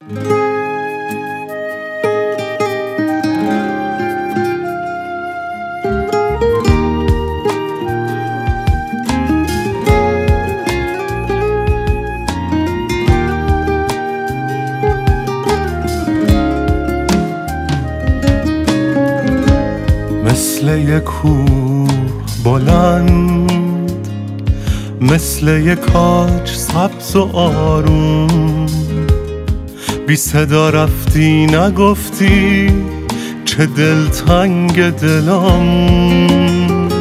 مثل یک کوه بلند، مثل یک کاج سبز و آروم، بی صدا رفتی نگفتی چه دلتنگ دلم.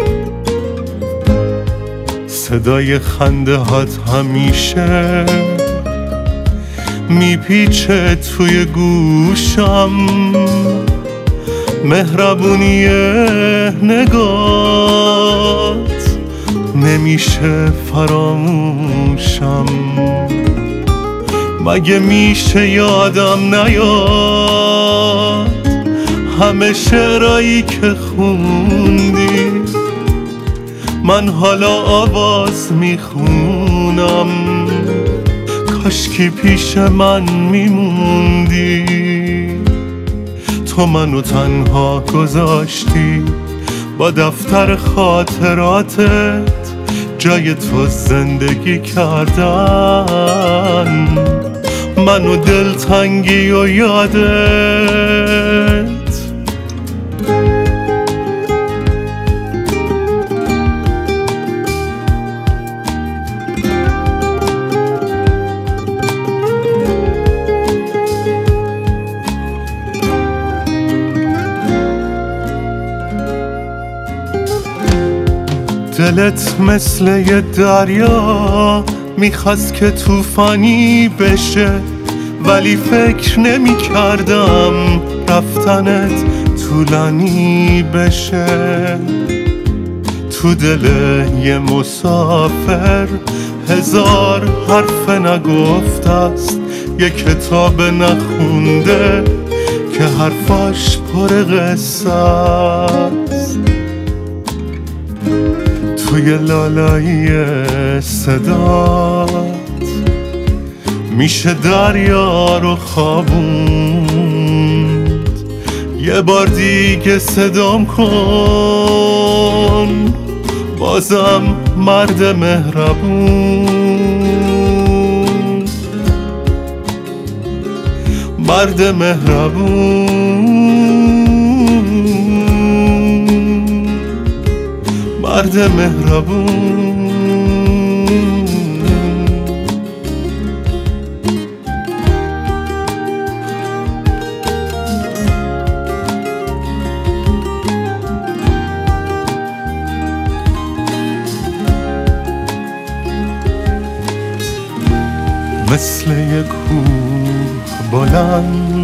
صدای خنده هات همیشه میپیچه توی گوشم، مهربونی نگات نمیشه فراموشم. مگه میشه یادم نیاد همه شعرایی که خوندی؟ من حالا آواز میخونم، کاشکی پیش من میموندی. تو منو تنها گذاشتی با دفتر خاطراتت، جای تو زندگی کردن منو دلتنگی و یادت. دلت مثل یه دریا میخواست که طوفانی بشه، ولی فکر نمی کردم رفتنت طولانی بشه. تو دل یه مسافر هزار حرف نگفته است، یه کتاب نخونده که حرفاش پر قصه است. توی لالایی صدات میشه دریا رو خوابوند. یه بار دیگه صدام کن، بازم مرد مهربون، مرد مهربون، مرد مهربون. مثل یک کوه بلند،